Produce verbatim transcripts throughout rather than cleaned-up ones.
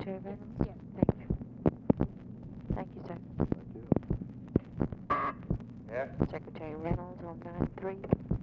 Secretary Reynolds? Yes. Thank you. Thank you, sir. Thank you. Yeah? Secretary Reynolds on nine three.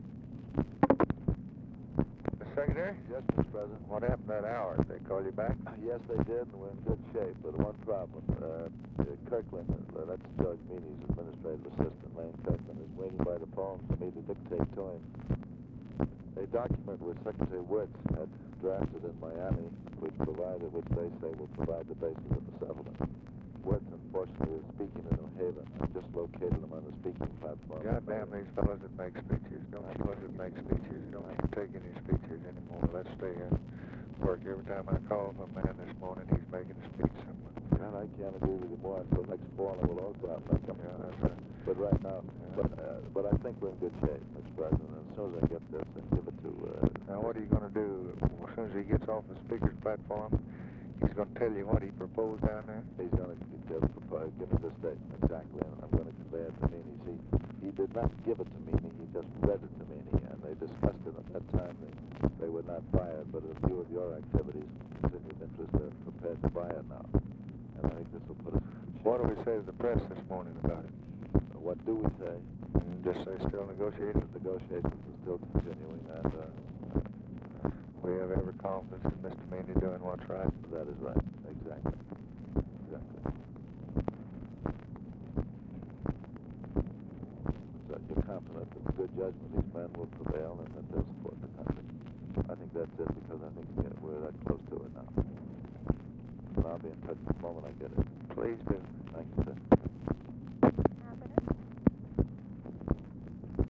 The Secretary? Yes, Mister President. What happened that hour? Did they call you back? Yes, they did, and we're in good shape. But one problem. Uh, Kirkland, uh, that's Judge Meany's administrative assistant, Lane Kirkland, is waiting by the phone for me to dictate to him a document which Secretary Witts had drafted in Miami, which provided, which they say will provide the basis of the settlement. Witts, unfortunately, is speaking in New Haven. I just located him on the speaking platform. Goddamn these fellows that make speeches. Don't you fellows that make speeches. Don't you take any speeches anymore. Let's stay here and work. Every time I call for a man this morning, he's making a speech somewhere. Well, I can't agree with you more until next fall, and we'll all go out and make them. Yeah, that's right. But right now, but, uh, but I think we're in good shape, Mister President. As soon as I get this and give it to... Uh, Now, what are you going to do as soon as he gets off the speaker's platform? He's going to tell you what he proposed down there? He's going to give, give me this statement exactly, and I'm going to convey it to Meany. See, he did not give it to Meany, he just read it to Meany, and they discussed it at that time. They, they were not fired, but in view of your activities, continued interest, they're prepared to buy it now. And I think this will put us... What do we say to the press this morning about it? What do we say? Mm, just say still negotiating? The negotiations are still continuing, and uh, we have every confidence in Mister Meany doing what's right. That is right. Exactly. Exactly. So you're confident that the good judgment of these men will prevail and that they'll support the country. I think that's it, because I think yeah, we're that close to it now. And I'll be in touch the moment I get it. Please do. Thank you, sir.